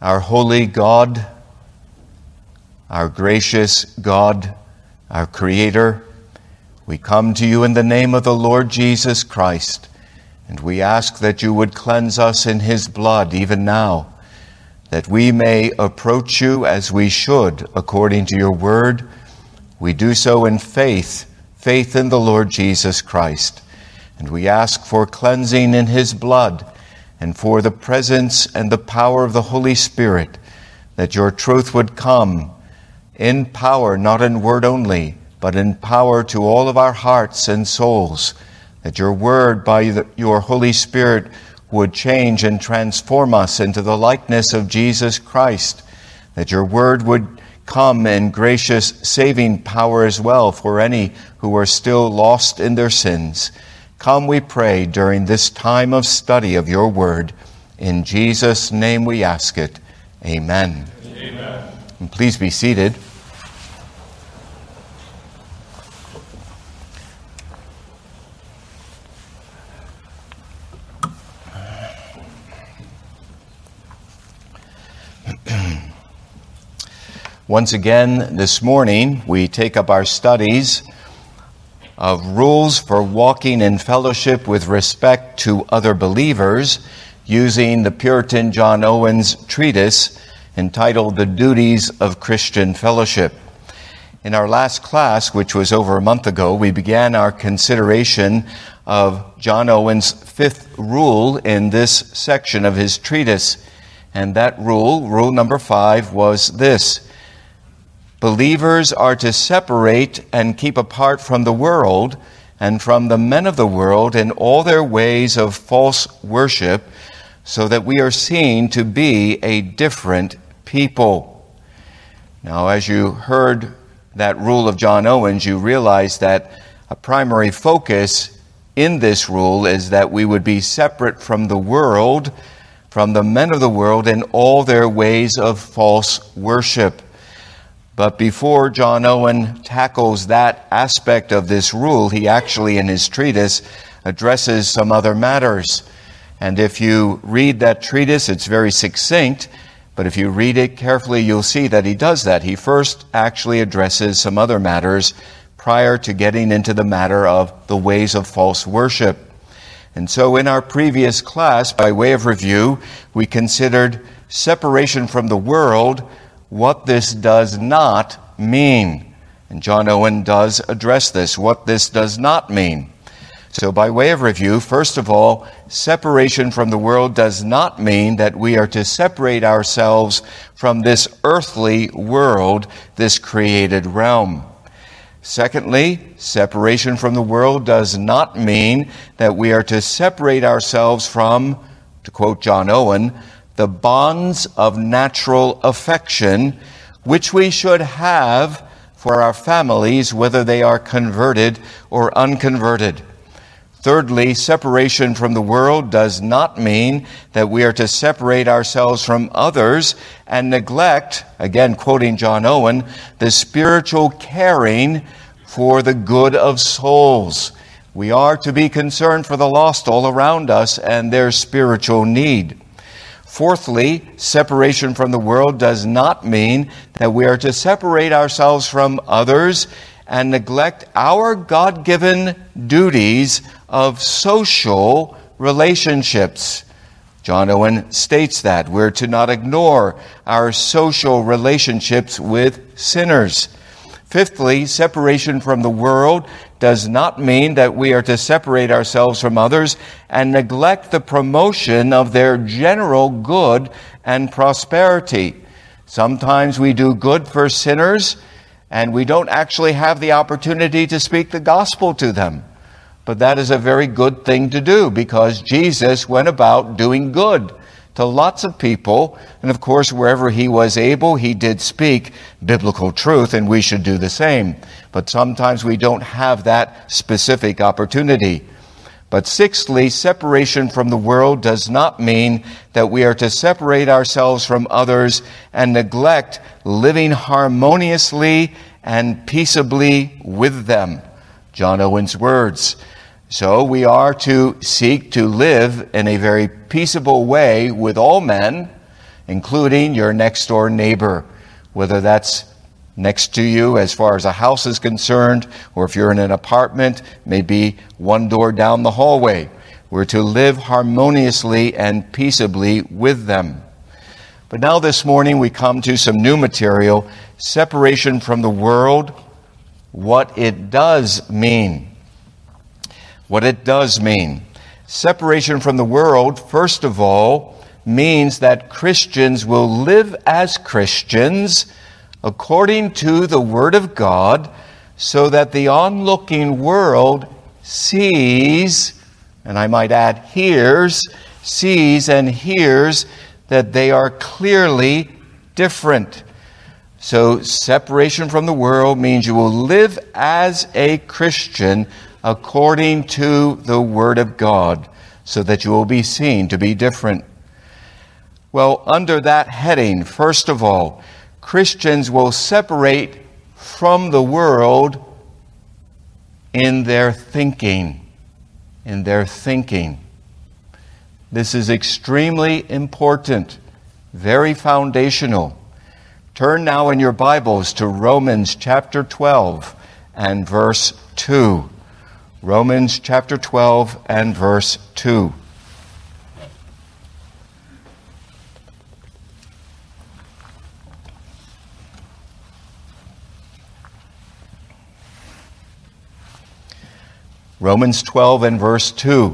Our holy God, our gracious God, our Creator, we come to you in the name of the Lord Jesus Christ, and we ask that you would cleanse us in his blood even now, that we may approach you as we should according to your word. We do so in faith in the Lord Jesus Christ, and we ask for cleansing in his blood and for the presence and the power of the Holy Spirit, that your truth would come in power, not in word only, but in power to all of our hearts and souls, that your word by your Holy Spirit would change and transform us into the likeness of Jesus Christ, that your word would come in gracious saving power as well for any who are still lost in their sins. Come, we pray, during this time of study of your word. In Jesus' name we ask it. Amen. Amen. And please be seated. Once again, this morning, we take up our studies of rules for walking in fellowship with respect to other believers using the Puritan John Owen's treatise entitled The Duties of Christian Fellowship. In our last class, which was over a month ago, we began our consideration of John Owen's fifth rule in this section of his treatise. And that rule number 5, was this: believers are to separate and keep apart from the world and from the men of the world in all their ways of false worship, so that we are seen to be a different people. Now, as you heard that rule of John Owen's, you realize that a primary focus in this rule is that we would be separate from the world, from the men of the world in all their ways of false worship. But before John Owen tackles that aspect of this rule, he actually in his treatise addresses some other matters. And if you read that treatise, it's very succinct, but if you read it carefully, you'll see that he does that. He first actually addresses some other matters prior to getting into the matter of the ways of false worship. And so in our previous class, by way of review, we considered separation from the world, what this does not mean. And John Owen does address this, what this does not mean. So by way of review, first of all, separation from the world does not mean that we are to separate ourselves from this earthly world, this created realm. Secondly, separation from the world does not mean that we are to separate ourselves from, to quote John Owen, the bonds of natural affection which we should have for our families, whether they are converted or unconverted. Thirdly, separation from the world does not mean that we are to separate ourselves from others and neglect, again quoting John Owen, the spiritual caring for the good of souls. We are to be concerned for the lost all around us and their spiritual need. Fourthly, separation from the world does not mean that we are to separate ourselves from others and neglect our God-given duties of social relationships. John Owen states that we're to not ignore our social relationships with sinners. Fifthly, separation from the world does not mean that we are to separate ourselves from others and neglect the promotion of their general good and prosperity. Sometimes we do good for sinners and we don't actually have the opportunity to speak the gospel to them. But that is a very good thing to do because Jesus went about doing good to lots of people. And of course, wherever he was able, he did speak biblical truth, and we should do the same. But sometimes we don't have that specific opportunity. But sixthly, separation from the world does not mean that we are to separate ourselves from others and neglect living harmoniously and peaceably with them. John Owen's words. So we are to seek to live in a very peaceable way with all men, including your next door neighbor, whether that's next to you as far as a house is concerned, or if you're in an apartment, maybe one door down the hallway. We're to live harmoniously and peaceably with them. But now this morning we come to some new material, separation from the world, what it does mean. What it does mean. Separation from the world, first of all, means that Christians will live as Christians according to the Word of God, so that the onlooking world sees, and I might add sees and hears that they are clearly different. So separation from the world means you will live as a Christian according to the Word of God, so that you will be seen to be different. Well, under that heading, first of all, Christians will separate from the world in their thinking. In their thinking. This is extremely important, very foundational. Turn now in your Bibles to Romans chapter 12 and verse 2. Romans chapter 12 and verse 2. Romans 12 and verse 2.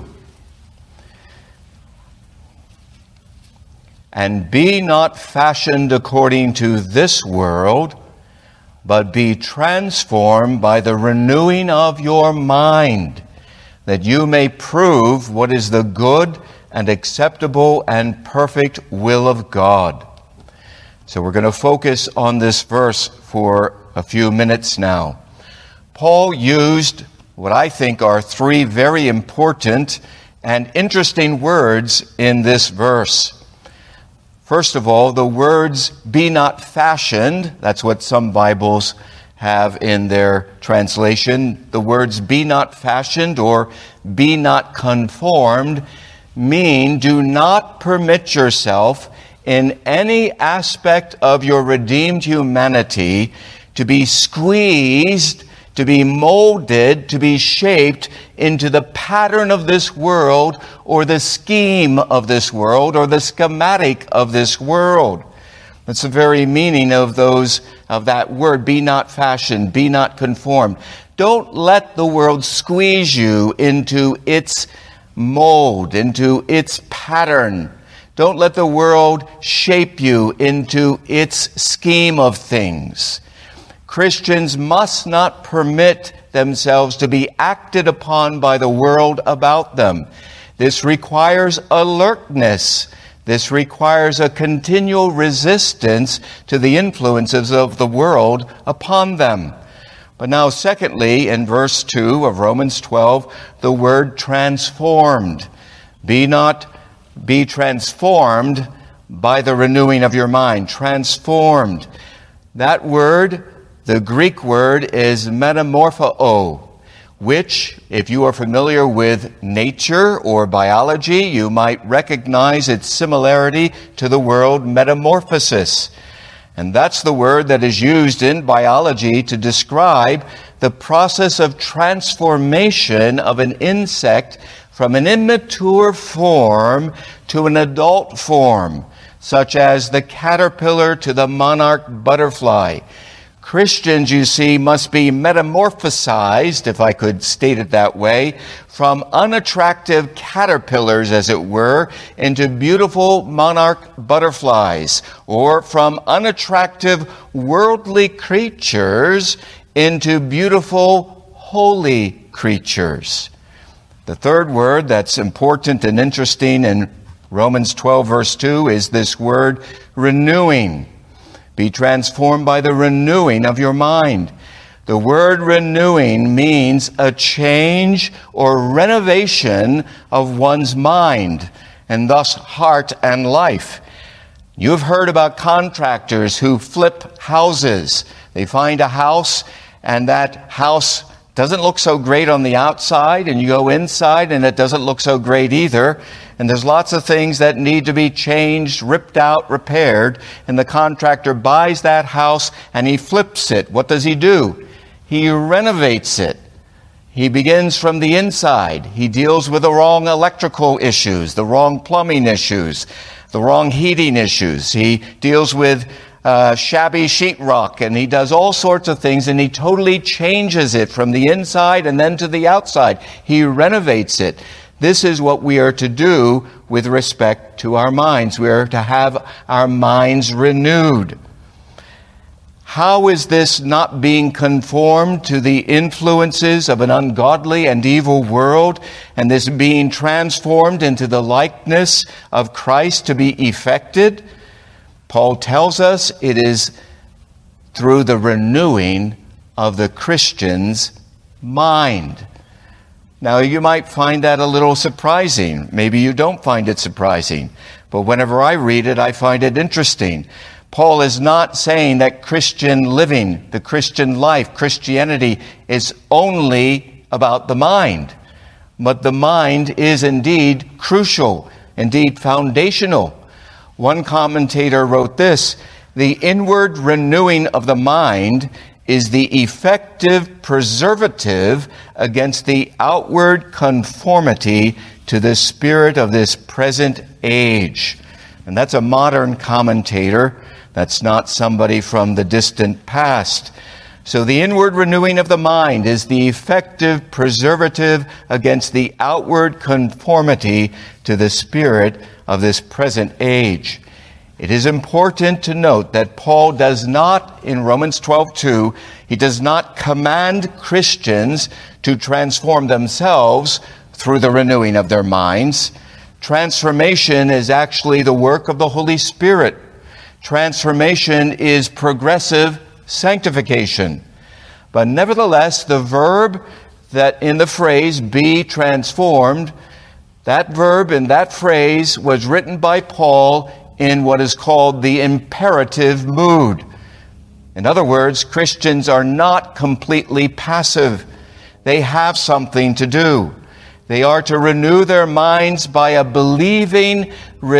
And be not fashioned according to this world, but be transformed by the renewing of your mind, that you may prove what is the good and acceptable and perfect will of God. So we're going to focus on this verse for a few minutes now. Paul used what I think are three very important and interesting words in this verse. First of all, the words, be not fashioned, that's what some Bibles have in their translation. The words, be not fashioned or be not conformed, mean do not permit yourself in any aspect of your redeemed humanity to be squeezed, to be molded, to be shaped into the pattern of this world or the scheme of this world or the schematic of this world. That's the very meaning of that word, be not fashioned, be not conformed. Don't let the world squeeze you into its mold, into its pattern. Don't let the world shape you into its scheme of things. Christians must not permit themselves to be acted upon by the world about them. This requires alertness. This requires a continual resistance to the influences of the world upon them. But now, secondly, in verse 2 of Romans 12, the word transformed. Be transformed by the renewing of your mind. Transformed. That word, the Greek word, is metamorpho, which, if you are familiar with nature or biology, you might recognize its similarity to the word metamorphosis. And that's the word that is used in biology to describe the process of transformation of an insect from an immature form to an adult form, such as the caterpillar to the monarch butterfly. Christians, you see, must be metamorphosized, if I could state it that way, from unattractive caterpillars, as it were, into beautiful monarch butterflies, or from unattractive worldly creatures into beautiful holy creatures. The third word that's important and interesting in Romans 12, verse 2, is this word renewing. Be transformed by the renewing of your mind. The word renewing means a change or renovation of one's mind, and thus heart and life. You have heard about contractors who flip houses. They find a house, and that house doesn't look so great on the outside, and you go inside and it doesn't look so great either. And there's lots of things that need to be changed, ripped out, repaired. And the contractor buys that house and he flips it. What does he do? He renovates it. He begins from the inside. He deals with the wrong electrical issues, the wrong plumbing issues, the wrong heating issues. He deals with shabby sheetrock, and he does all sorts of things, and he totally changes it from the inside and then to the outside. He renovates it. This is what we are to do with respect to our minds. We are to have our minds renewed. How is this not being conformed to the influences of an ungodly and evil world, and this being transformed into the likeness of Christ to be effected? Paul tells us it is through the renewing of the Christian's mind. Now, you might find that a little surprising. Maybe you don't find it surprising. But whenever I read it, I find it interesting. Paul is not saying that Christian living, the Christian life, Christianity is only about the mind. But the mind is indeed crucial, indeed foundational. One commentator wrote this: the inward renewing of the mind is the effective preservative against the outward conformity to the spirit of this present age. And that's a modern commentator. That's not somebody from the distant past. So the inward renewing of the mind is the effective preservative against the outward conformity to the spirit of this present age. It is important to note that Paul does not, in Romans 12:2, he does not command Christians to transform themselves through the renewing of their minds. Transformation is actually the work of the Holy Spirit. Transformation is progressive sanctification. But nevertheless, the verb that in the phrase, be transformed, that verb in that phrase was written by Paul in what is called the imperative mood. In other words, Christians are not completely passive. They have something to do. They are to renew their minds by a believing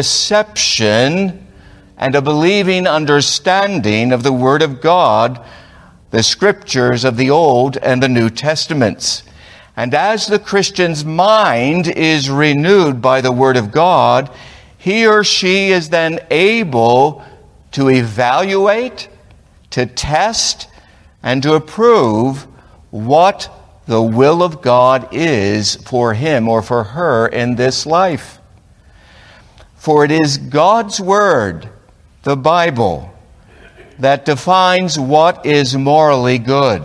reception and a believing understanding of the Word of God, the Scriptures of the Old and the New Testaments. And as the Christian's mind is renewed by the Word of God, he or she is then able to evaluate, to test, and to approve what the will of God is for him or for her in this life. For it is God's Word, the Bible, that defines what is morally good.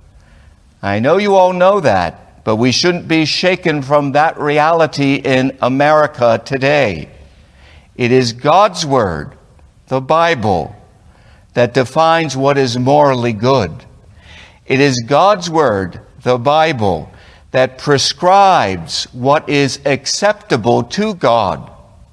I know you all know that. But we shouldn't be shaken from that reality in America today. It is God's Word, the Bible, that defines what is morally good. It is God's Word, the Bible, that prescribes what is acceptable to God.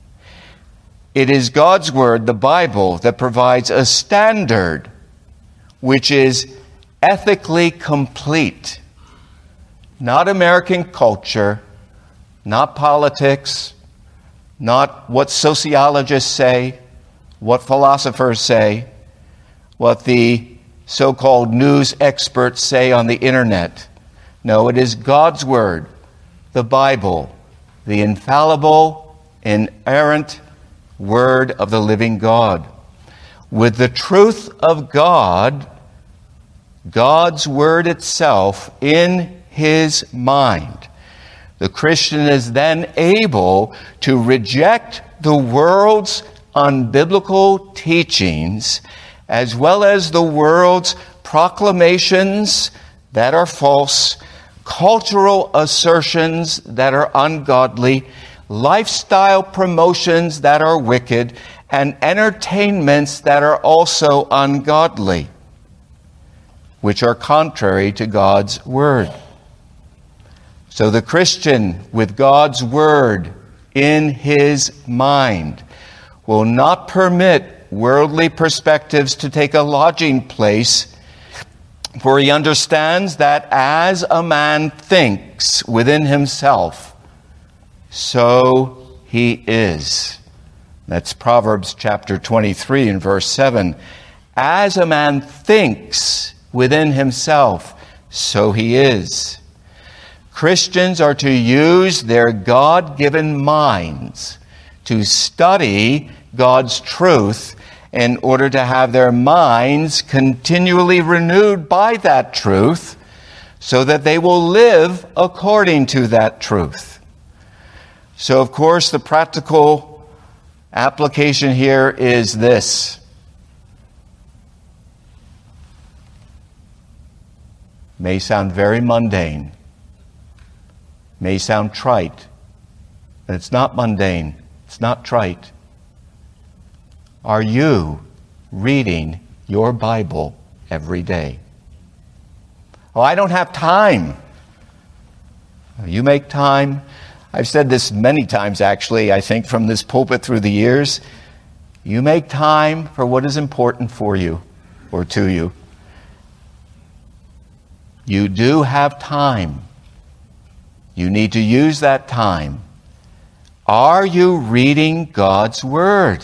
It is God's Word, the Bible, that provides a standard which is ethically complete. Not American culture, not politics, not what sociologists say, what philosophers say, what the so-called news experts say on the internet. No, it is God's Word, the Bible, the infallible, inerrant Word of the living God. With the truth of God, God's Word itself in his mind, the Christian is then able to reject the world's unbiblical teachings as well as the world's proclamations that are false, cultural assertions that are ungodly, lifestyle promotions that are wicked, and entertainments that are also ungodly, which are contrary to God's Word. So the Christian with God's Word in his mind will not permit worldly perspectives to take a lodging place For he understands that as a man thinks within himself, so he is. That's Proverbs chapter 23 and verse 7. As a man thinks within himself, so he is. Christians are to use their God-given minds to study God's truth in order to have their minds continually renewed by that truth so that they will live according to that truth. So, of course, the practical application here is this. May sound very mundane, may sound trite, but it's not mundane, it's not trite. Are you reading your Bible every day? Oh, I don't have time. You make time. I've said this many times, actually, I think, from this pulpit through the years. You make time for what is important for you or to you. You do have time. You need to use that time. Are you reading God's Word?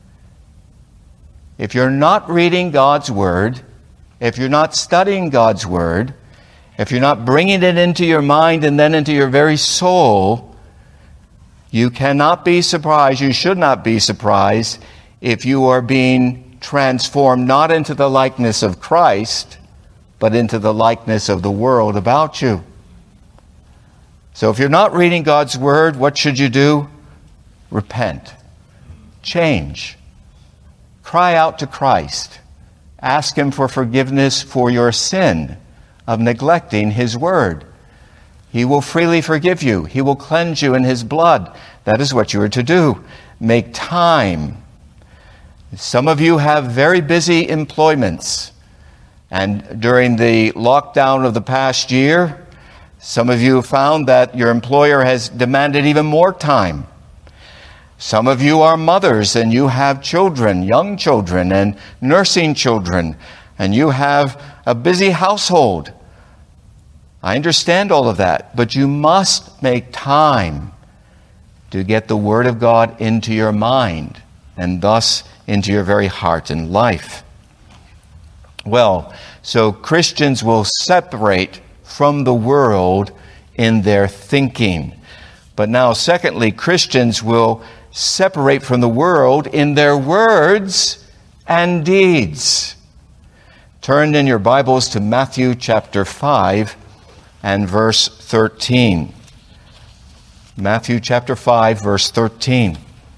If you're not reading God's Word, if you're not studying God's Word, if you're not bringing it into your mind and then into your very soul, you cannot be surprised, you should not be surprised, if you are being transformed not into the likeness of Christ, but into the likeness of the world about you. So if you're not reading God's Word, what should you do? Repent. Change. Cry out to Christ. Ask Him for forgiveness for your sin of neglecting His Word. He will freely forgive you. He will cleanse you in His blood. That is what you are to do. Make time. Some of you have very busy employments. And during the lockdown of the past year, some of you found that your employer has demanded even more time. Some of you are mothers and you have children, young children and nursing children, and you have a busy household. I understand all of that, but you must make time to get the Word of God into your mind and thus into your very heart and life. Well, so Christians will separate from the world in their thinking. But now, secondly, Christians will separate from the world in their words and deeds. Turn in your Bibles to Matthew chapter 5 and verse 13. Matthew chapter 5, verse 13.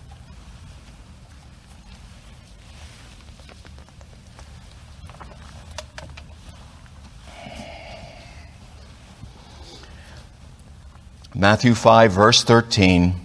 Matthew 5, verse 13.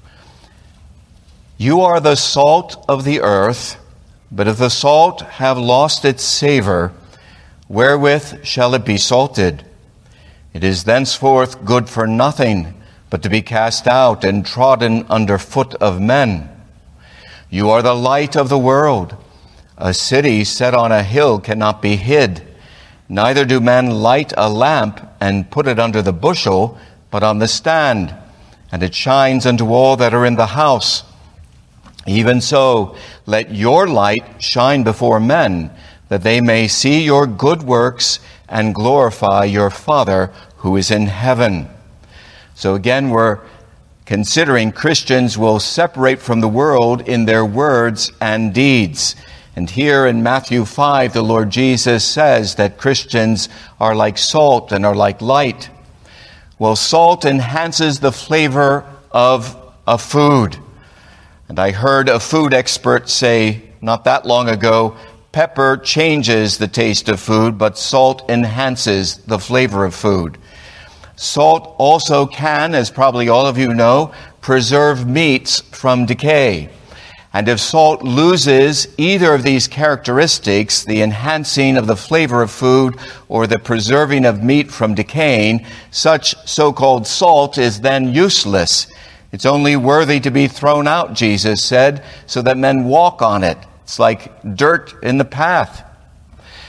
You are the salt of the earth, but if the salt have lost its savor, wherewith shall it be salted? It is thenceforth good for nothing, but to be cast out and trodden under foot of men. You are the light of the world. A city set on a hill cannot be hid. Neither do men light a lamp and put it under the bushel, but on the stand, and it shines unto all that are in the house. Even so, let your light shine before men, that they may see your good works and glorify your Father who is in heaven. So again, we're considering Christians will separate from the world in their words and deeds. And here in Matthew 5, the Lord Jesus says that Christians are like salt and are like light. Well, salt enhances the flavor of a food. And I heard a food expert say not that long ago, pepper changes the taste of food, but salt enhances the flavor of food. Salt also can, as probably all of you know, preserve meats from decay. And if salt loses either of these characteristics, the enhancing of the flavor of food or the preserving of meat from decaying, such so-called salt is then useless. It's only worthy to be thrown out, Jesus said, so that men walk on it. It's like dirt in the path.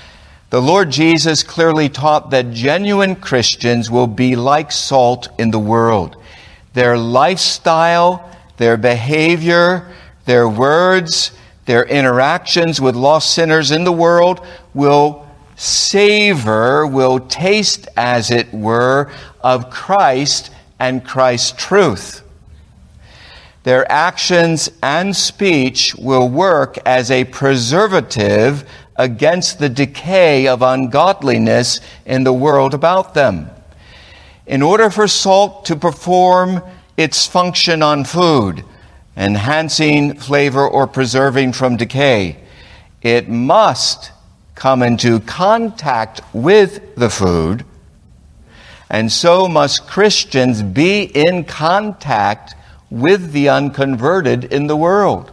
The Lord Jesus clearly taught that genuine Christians will be like salt in the world. Their lifestyle, their behavior, their words, their interactions with lost sinners in the world will savor, will taste, as it were, of Christ and Christ's truth. Their actions and speech will work as a preservative against the decay of ungodliness in the world about them. In order for salt to perform its function on food, enhancing flavor or preserving from decay, it must come into contact with the food, and so must Christians be in contact with the unconverted in the world.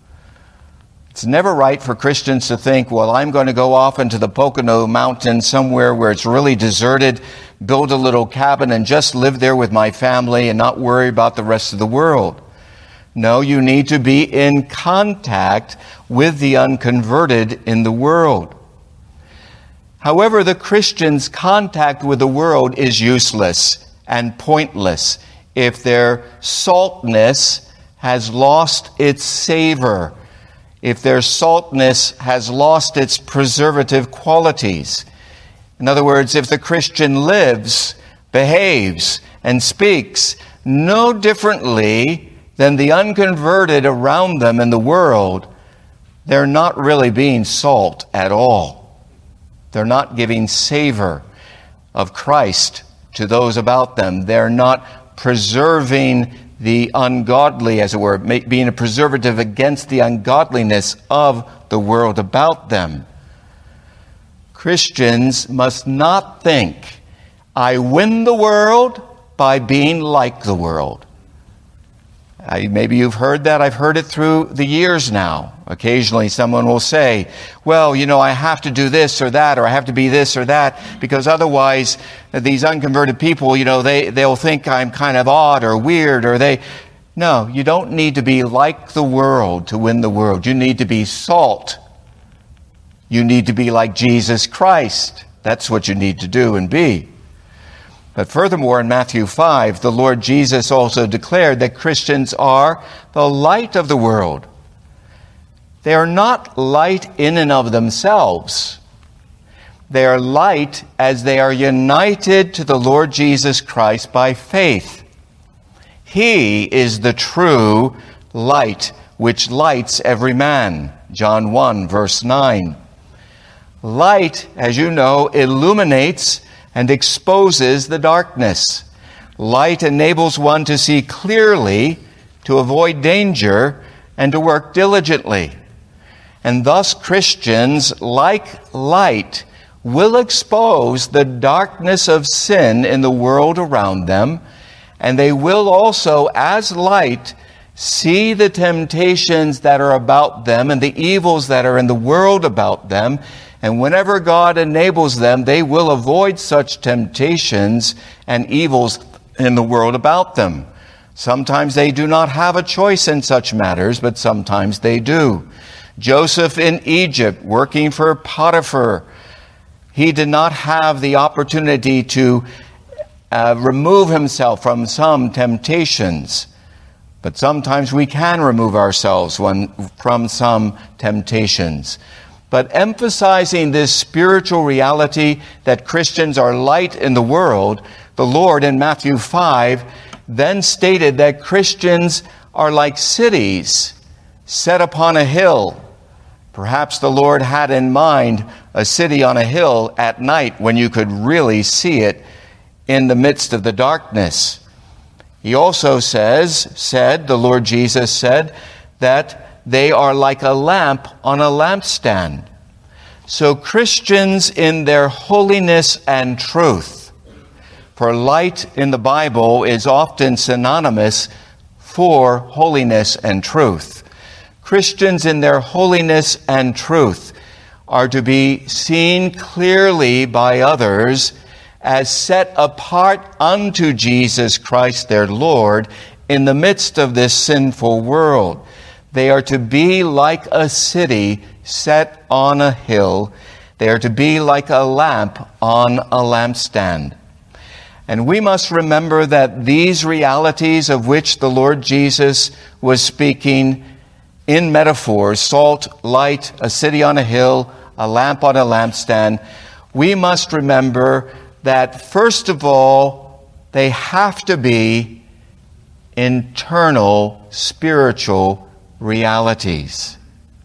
It's never right for Christians to think, well, I'm going to go off into the Pocono Mountains somewhere where it's really deserted, build a little cabin and just live there with my family and not worry about the rest of the world. No, you need to be in contact with the unconverted in the world. However, the Christian's contact with the world is useless and pointless if their saltness has lost its savor, if their saltness has lost its preservative qualities. In other words, if the Christian lives, behaves, and speaks no differently than the unconverted around them in the world, they're not really being salt at all. They're not giving savor of Christ to those about them. They're not preserving the ungodly, as it were, being a preservative against the ungodliness of the world about them. Christians must not think, I win the world by being like the world. Maybe you've heard that. I've heard it through the years now. Occasionally someone will say, well, I have to do this or that, or I have to be this or that, because otherwise these unconverted people, they'll think I'm kind of odd or weird, No, you don't need to be like the world to win the world. You need to be salt. You need to be like Jesus Christ. That's what you need to do and be. But furthermore, in Matthew 5, the Lord Jesus also declared that Christians are the light of the world. They are not light in and of themselves. They are light as they are united to the Lord Jesus Christ by faith. He is the true light which lights every man. John 1, verse 9. Light, as you know, illuminates and exposes the darkness. Light enables one to see clearly, to avoid danger, and to work diligently. And thus Christians, like light, will expose the darkness of sin in the world around them, and they will also, as light, see the temptations that are about them and the evils that are in the world about them. And whenever God enables them, they will avoid such temptations and evils in the world about them. Sometimes they do not have a choice in such matters, but sometimes they do. Joseph in Egypt, working for Potiphar, he did not have the opportunity to remove himself from some temptations. But sometimes we can remove ourselves from some temptations. But emphasizing this spiritual reality that Christians are light in the world, the Lord in Matthew 5 then stated that Christians are like cities set upon a hill. Perhaps the Lord had in mind a city on a hill at night when you could really see it in the midst of the darkness. He also the Lord Jesus said, that they are like a lamp on a lampstand. So Christians in their holiness and truth, for light in the Bible is often synonymous for holiness and truth. Christians in their holiness and truth are to be seen clearly by others as set apart unto Jesus Christ their Lord in the midst of this sinful world. They are to be like a city set on a hill. They are to be like a lamp on a lampstand. And we must remember that these realities of which the Lord Jesus was speaking in metaphors, salt, light, a city on a hill, a lamp on a lampstand, we must remember that, first of all, they have to be internal spiritual realities.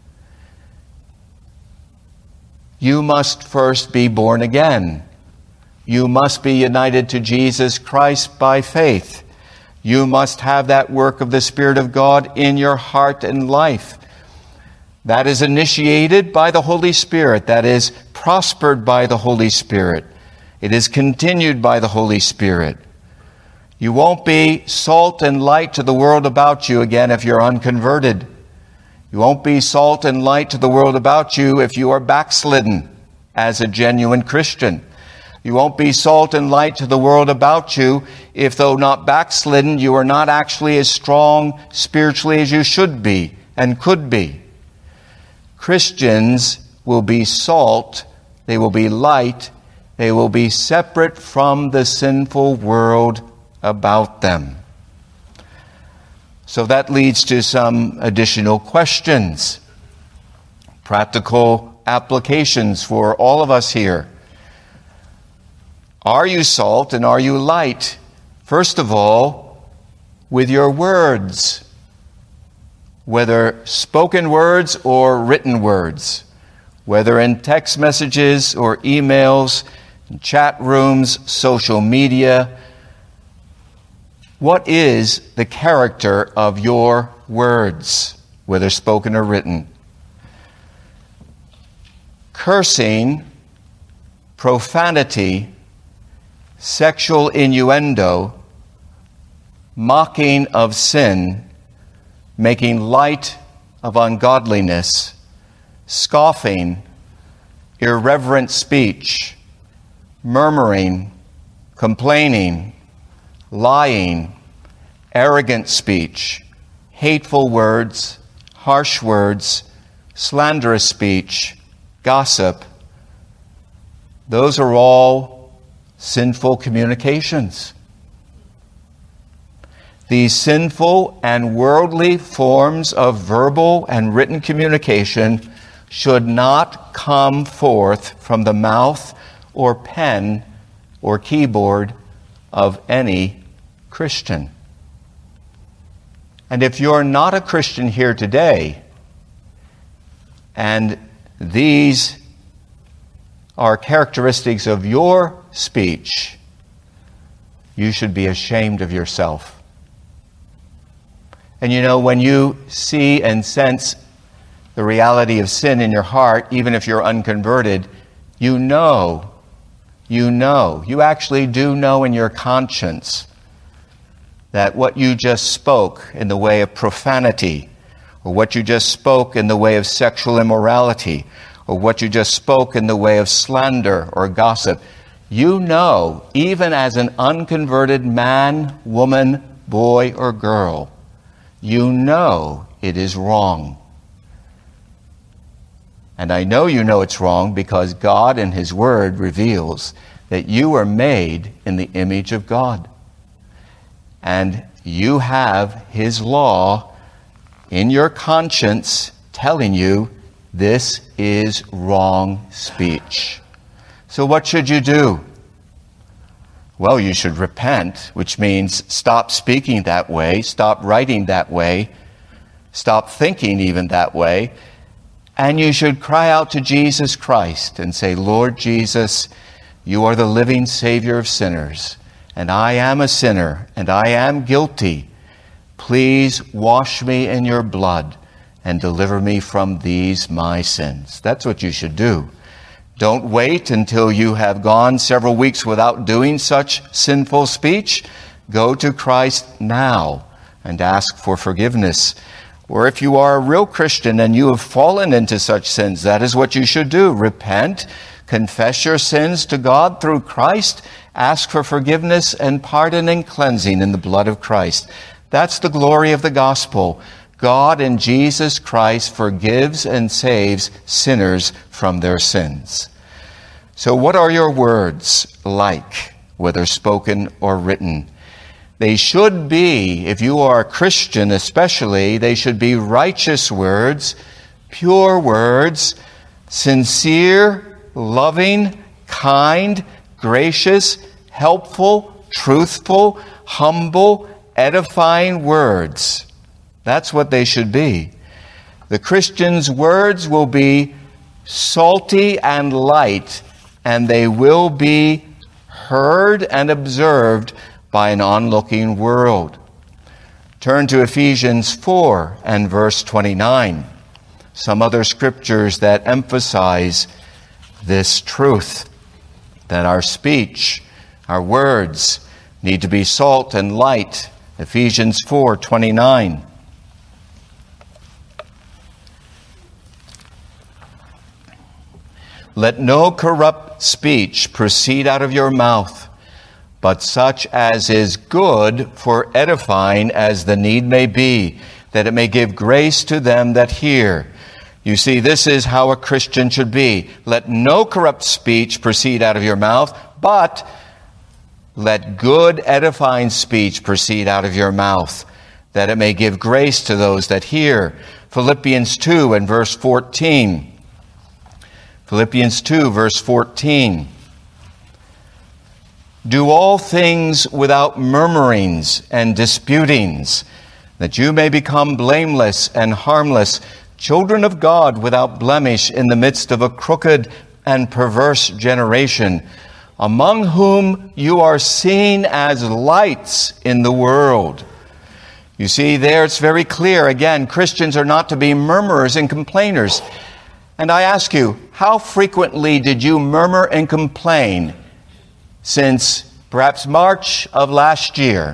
You must first be born again. You must be united to Jesus Christ by faith. You must have that work of the Spirit of God in your heart and life. That is initiated by the Holy Spirit. That is prospered by the Holy Spirit. It is continued by the Holy Spirit. You won't be salt and light to the world about you again if you're unconverted. You won't be salt and light to the world about you if you are backslidden as a genuine Christian. You won't be salt and light to the world about you if, though not backslidden, you are not actually as strong spiritually as you should be and could be. Christians will be salt, they will be light, they will be separate from the sinful world about them. So that leads to some additional questions, practical applications for all of us here. Are you salt and are you light? First of all, with your words, whether spoken words or written words, whether in text messages or emails, chat rooms, social media. What is the character of your words, whether spoken or written? Cursing, profanity, sexual innuendo, mocking of sin, making light of ungodliness, scoffing, irreverent speech, murmuring, complaining, lying, arrogant speech, hateful words, harsh words, slanderous speech, gossip. Those are all sinful communications. These sinful and worldly forms of verbal and written communication should not come forth from the mouth or pen or keyboard of any Christian. And if you're not a Christian here today, and these are characteristics of your speech, you should be ashamed of yourself. And you know, when you see and sense the reality of sin in your heart, even if you're unconverted, you actually do know in your conscience that what you just spoke in the way of profanity, or what you just spoke in the way of sexual immorality, or what you just spoke in the way of slander or gossip, you know, even as an unconverted man, woman, boy, or girl, you know it is wrong. And I know you know it's wrong because God in His Word reveals that you are made in the image of God. And you have His law in your conscience telling you this is wrong speech. So what should you do? Well, you should repent, which means stop speaking that way, stop writing that way, stop thinking even that way, and you should cry out to Jesus Christ and say, Lord Jesus, you are the living Savior of sinners, and I am a sinner, and I am guilty. Please wash me in your blood and deliver me from these my sins. That's what you should do. Don't wait until you have gone several weeks without doing such sinful speech. Go to Christ now and ask for forgiveness. Or if you are a real Christian and you have fallen into such sins, that is what you should do. Repent, confess your sins to God through Christ, ask for forgiveness and pardon and cleansing in the blood of Christ. That's the glory of the gospel. God in Jesus Christ forgives and saves sinners from their sins. So what are your words like, whether spoken or written? They should be, if you are a Christian especially, they should be righteous words, pure words, sincere, loving, kind, gracious, helpful, truthful, humble, edifying words. That's what they should be. The Christian's words will be salty and light, and they will be heard and observed by an onlooking world. Turn to Ephesians 4 and verse 29. Some other scriptures that emphasize this truth, that our speech, our words, need to be salt and light. Ephesians 4:29. Let no corrupt speech proceed out of your mouth, but such as is good for edifying as the need may be, that it may give grace to them that hear. You see, this is how a Christian should be. Let no corrupt speech proceed out of your mouth, but let good edifying speech proceed out of your mouth, that it may give grace to those that hear. Philippians 2 and verse 14. Philippians 2, verse 14. Do all things without murmurings and disputings, that you may become blameless and harmless, children of God without blemish in the midst of a crooked and perverse generation, among whom you are seen as lights in the world. You see, there it's very clear. Again, Christians are not to be murmurers and complainers. And I ask you, how frequently did you murmur and complain since perhaps March of last year?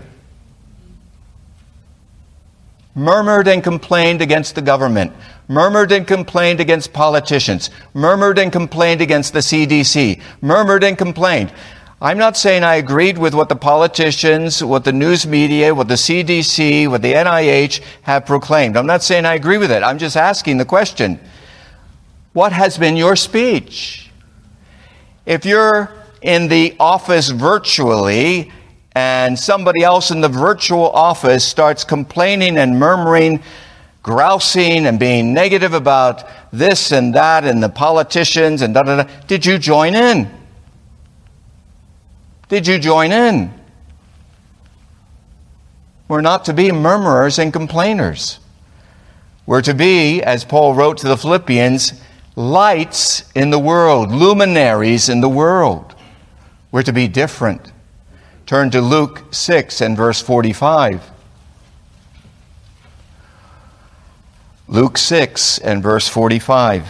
Murmured and complained against the government, murmured and complained against politicians, murmured and complained against the CDC, murmured and complained. I'm not saying I agreed with what the politicians, what the news media, what the CDC, what the NIH have proclaimed. I'm not saying I agree with it. I'm just asking the question, what has been your speech? If you're in the office virtually and somebody else in the virtual office starts complaining and murmuring, grousing and being negative about this and that and the politicians and da-da-da, did you join in? Did you join in? We're not to be murmurers and complainers. We're to be, as Paul wrote to the Philippians, lights in the world, luminaries in the world. We're to be different. Turn to Luke 6 and verse 45. Luke 6 and verse 45.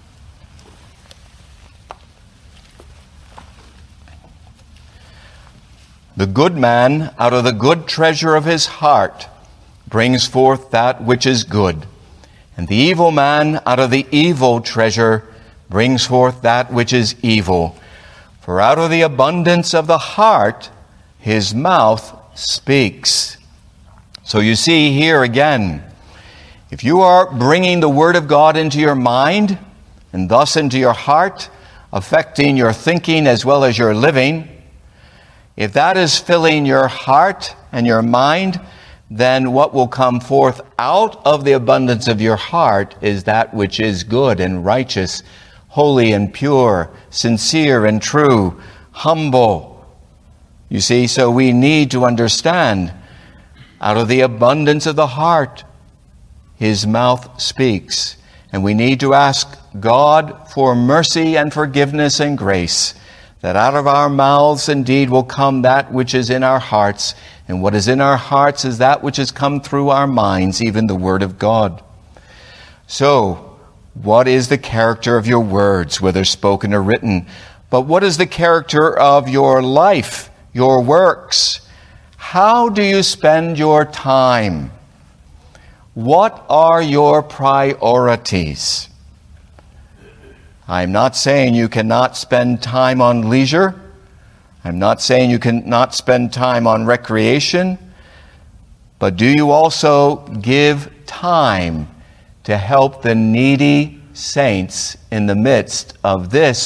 The good man out of the good treasure of his heart brings forth that which is good. And the evil man out of the evil treasure brings forth that which is evil. For out of the abundance of the heart, his mouth speaks. So you see here again, if you are bringing the Word of God into your mind, and thus into your heart, affecting your thinking as well as your living, if that is filling your heart and your mind, then what will come forth out of the abundance of your heart is that which is good and righteous, holy and pure, sincere and true, humble. You see, so we need to understand, out of the abundance of the heart, his mouth speaks. And we need to ask God for mercy and forgiveness and grace, that out of our mouths indeed will come that which is in our hearts, and what is in our hearts is that which has come through our minds, even the Word of God. So, what is the character of your words, whether spoken or written? But what is the character of your life, your works? How do you spend your time? What are your priorities? I'm not saying you cannot spend time on leisure. I'm not saying you cannot spend time on recreation. But do you also give time to help the needy saints in the midst of this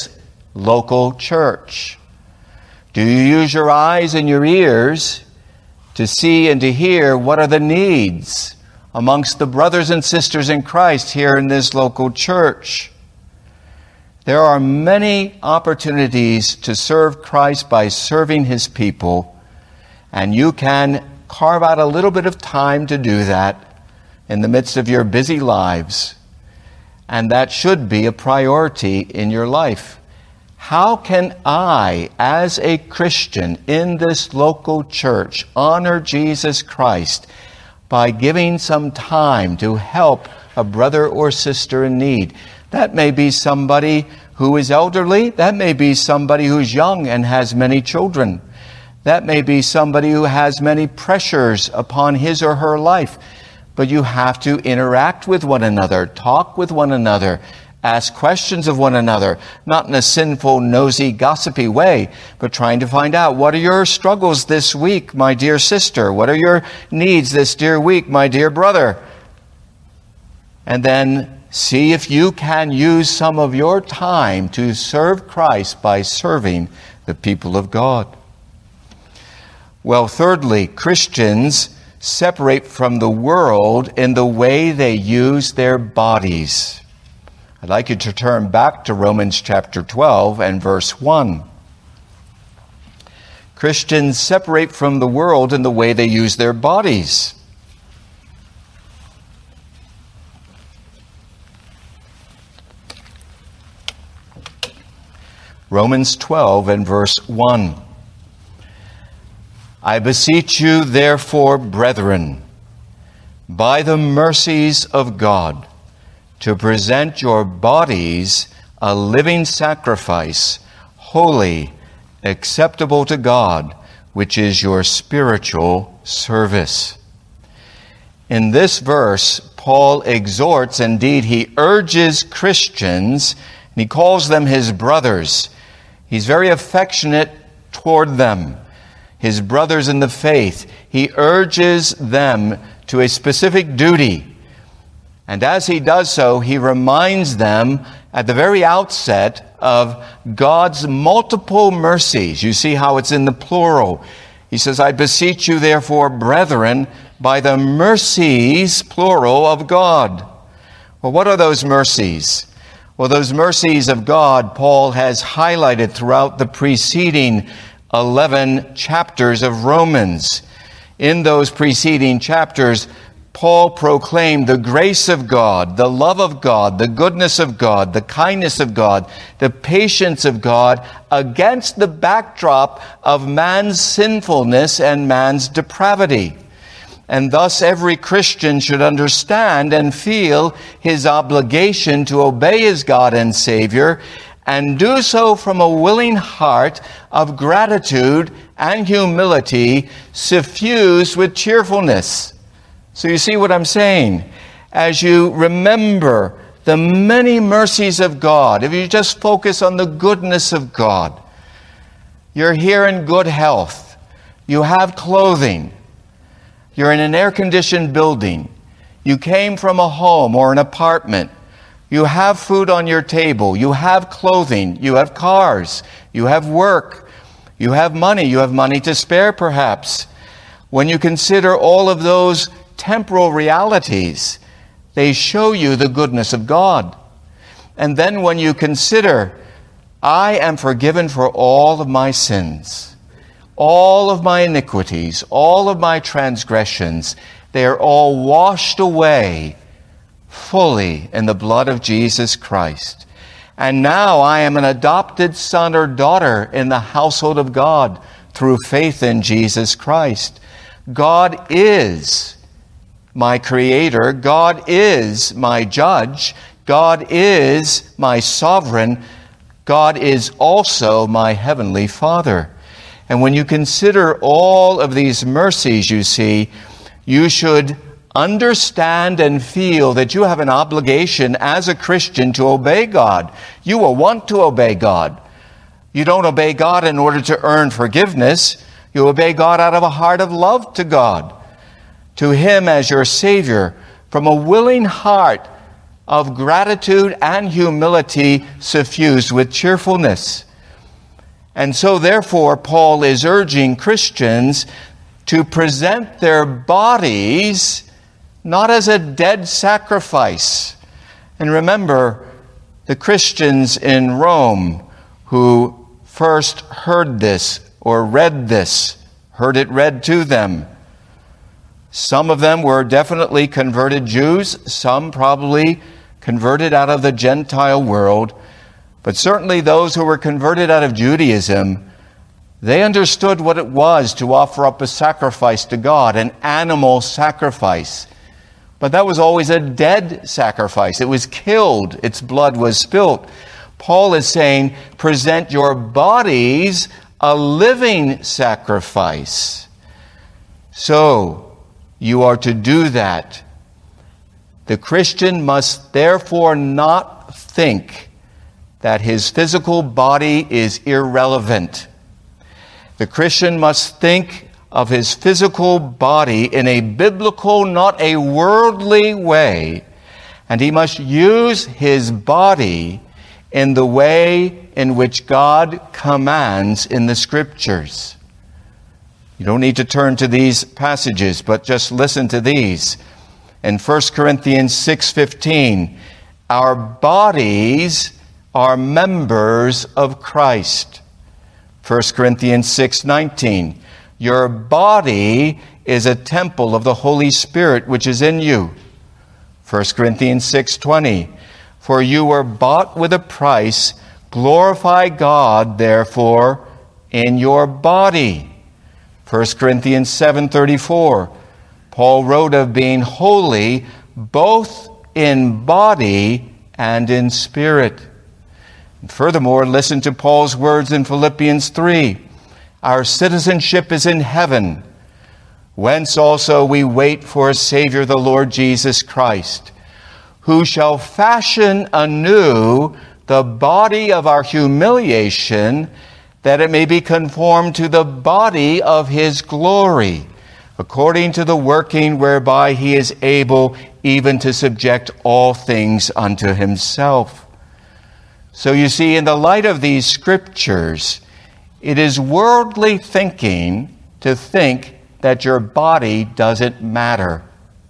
local church? Do you use your eyes and your ears to see and to hear what are the needs amongst the brothers and sisters in Christ here in this local church? There are many opportunities to serve Christ by serving his people, and you can carve out a little bit of time to do that in the midst of your busy lives. And that should be a priority in your life. How can I, as a Christian in this local church, honor Jesus Christ by giving some time to help a brother or sister in need? That may be somebody who is elderly. That may be somebody who's young and has many children. That may be somebody who has many pressures upon his or her life. But you have to interact with one another, talk with one another, ask questions of one another, not in a sinful, nosy, gossipy way, but trying to find out, what are your struggles this week, my dear sister? What are your needs this dear week, my dear brother? And then see if you can use some of your time to serve Christ by serving the people of God. Well, thirdly, Christians separate from the world in the way they use their bodies. I'd like you to turn back to Romans chapter 12 and verse 1. Christians separate from the world in the way they use their bodies. Romans 12 and verse 1. I beseech you, therefore, brethren, by the mercies of God, to present your bodies a living sacrifice, holy, acceptable to God, which is your spiritual service. In this verse, Paul exhorts, indeed, he urges Christians, and he calls them his brothers. He's very affectionate toward them, his brothers in the faith. He urges them to a specific duty. And as he does so, he reminds them at the very outset of God's multiple mercies. You see how it's in the plural. He says, I beseech you, therefore, brethren, by the mercies, plural, of God. Well, what are those mercies? Well, those mercies of God, Paul has highlighted throughout the preceding 11 chapters of Romans. In those preceding chapters, Paul proclaimed the grace of God, the love of God, the goodness of God, the kindness of God, the patience of God against the backdrop of man's sinfulness and man's depravity. And thus every Christian should understand and feel his obligation to obey his God and Savior, and do so from a willing heart of gratitude and humility, suffused with cheerfulness. So you see what I'm saying? As you remember the many mercies of God, if you just focus on the goodness of God, you're here in good health, you have clothing, you're in an air-conditioned building, you came from a home or an apartment, you have food on your table, you have clothing, you have cars, you have work, you have money to spare perhaps. When you consider all of those temporal realities, they show you the goodness of God. And then when you consider, I am forgiven for all of my sins, all of my iniquities, all of my transgressions, they are all washed away fully in the blood of Jesus Christ. And now I am an adopted son or daughter in the household of God through faith in Jesus Christ. God is my creator. God is my judge. God is my sovereign. God is also my heavenly Father. And when you consider all of these mercies, you see, you should understand and feel that you have an obligation as a Christian to obey God. You will want to obey God. You don't obey God in order to earn forgiveness. You obey God out of a heart of love to God, to Him as your Savior, from a willing heart of gratitude and humility suffused with cheerfulness. And so therefore, Paul is urging Christians to present their bodies not as a dead sacrifice. And remember, the Christians in Rome who first heard this or read this, heard it read to them. Some of them were definitely converted Jews, some probably converted out of the Gentile world, but certainly those who were converted out of Judaism, they understood what it was to offer up a sacrifice to God, an animal sacrifice. But that was always a dead sacrifice. It was killed. Its blood was spilt. Paul is saying, present your bodies a living sacrifice. So, you are to do that. The Christian must therefore not think that his physical body is irrelevant. The Christian must think of his physical body in a biblical, not a worldly way, and he must use his body in the way in which God commands in the Scriptures. You don't need to turn to these passages, but just listen to these. In 1 Corinthians 6:15, our bodies are members of Christ. 1 Corinthians 6:19, your body is a temple of the Holy Spirit which is in you. 1 Corinthians 6:20, for you were bought with a price. Glorify God, therefore, in your body. 1 Corinthians 7:34, Paul wrote of being holy both in body and in spirit. And furthermore, listen to Paul's words in Philippians 3. Our citizenship is in heaven, whence also we wait for a Savior, the Lord Jesus Christ, who shall fashion anew the body of our humiliation, that it may be conformed to the body of his glory, according to the working whereby he is able even to subject all things unto himself. So you see, in the light of these scriptures, it is worldly thinking to think that your body doesn't matter.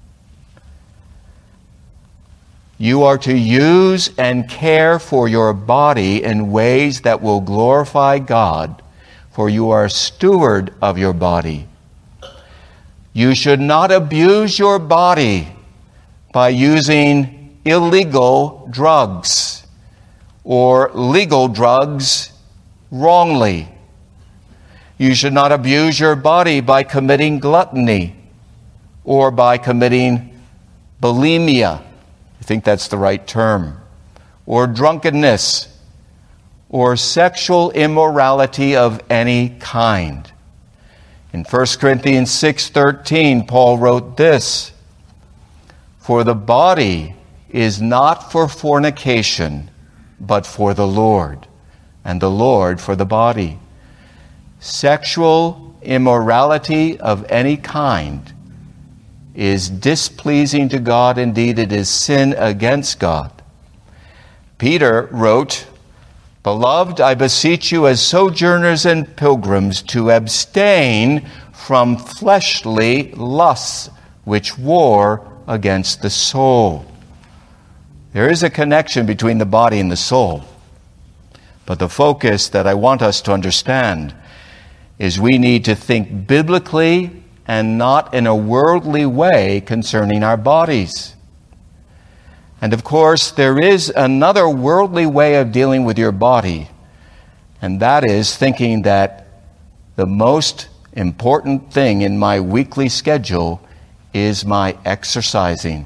You are to use and care for your body in ways that will glorify God, for you are a steward of your body. You should not abuse your body by using illegal drugs or legal drugs wrongly. You should not abuse your body by committing gluttony or by committing bulimia. I think that's the right term. Or drunkenness or sexual immorality of any kind. In 1 Corinthians 6:13, Paul wrote this, for the body is not for fornication, but for the Lord, and the Lord for the body. Sexual immorality of any kind is displeasing to God. Indeed, it is sin against God. Peter wrote, beloved, I beseech you as sojourners and pilgrims to abstain from fleshly lusts which war against the soul. There is a connection between the body and the soul. But the focus that I want us to understand is we need to think biblically and not in a worldly way concerning our bodies. And of course, there is another worldly way of dealing with your body, and that is thinking that the most important thing in my weekly schedule is my exercising.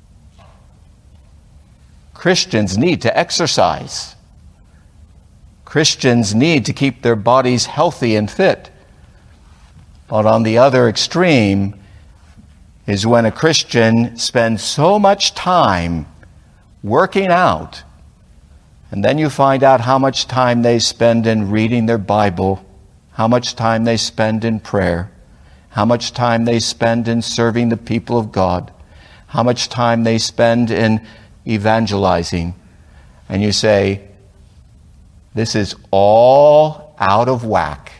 Christians need to exercise. Christians need to keep their bodies healthy and fit. But on the other extreme is when a Christian spends so much time working out, and then you find out how much time they spend in reading their Bible, how much time they spend in prayer, how much time they spend in serving the people of God, how much time they spend in, evangelizing, and you say, this is all out of whack.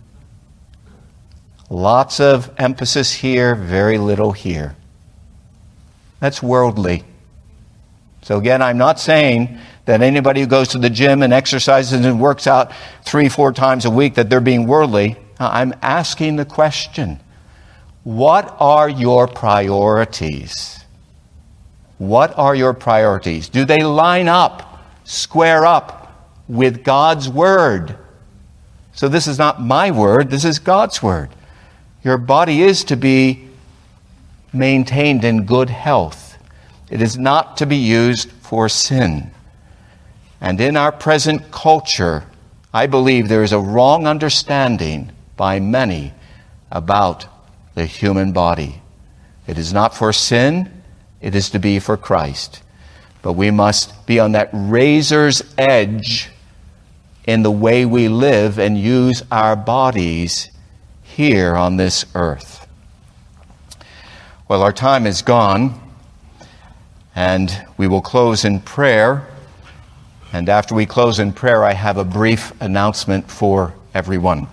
Lots of emphasis here, very little here. That's worldly. So again, I'm not saying that anybody who goes to the gym and exercises and works out 3-4 times a week that they're being worldly. I'm asking the question, what are your priorities? What are your priorities? Do they line up, square up with God's word? So this is not my word, this is God's word. Your body is to be maintained in good health. It is not to be used for sin. And in our present culture, I believe there is a wrong understanding by many about the human body. It is not for sin, it is to be for Christ. But we must be on that razor's edge in the way we live and use our bodies here on this earth. Well, our time is gone, and we will close in prayer. And after we close in prayer, I have a brief announcement for everyone.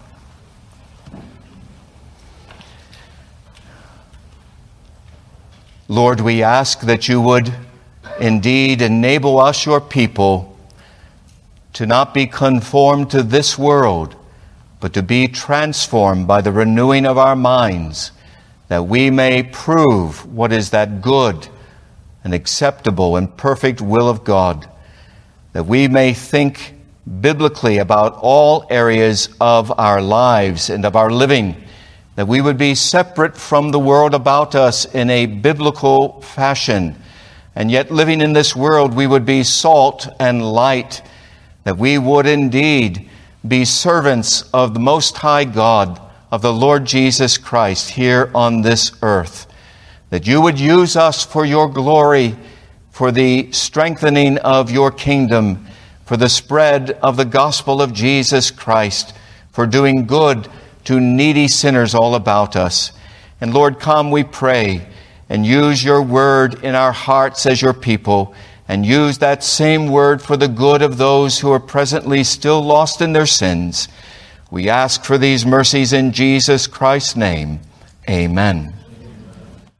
Lord, we ask that you would indeed enable us, your people, to not be conformed to this world, but to be transformed by the renewing of our minds, that we may prove what is that good and acceptable and perfect will of God, that we may think biblically about all areas of our lives and of our living, that we would be separate from the world about us in a biblical fashion, and yet living in this world we would be salt and light, that we would indeed be servants of the Most High God, of the Lord Jesus Christ here on this earth, that you would use us for your glory, for the strengthening of your kingdom, for the spread of the gospel of Jesus Christ, for doing good to needy sinners all about us. And Lord, come, we pray, and use your word in our hearts as your people, and use that same word for the good of those who are presently still lost in their sins. We ask for these mercies in Jesus Christ's name. Amen.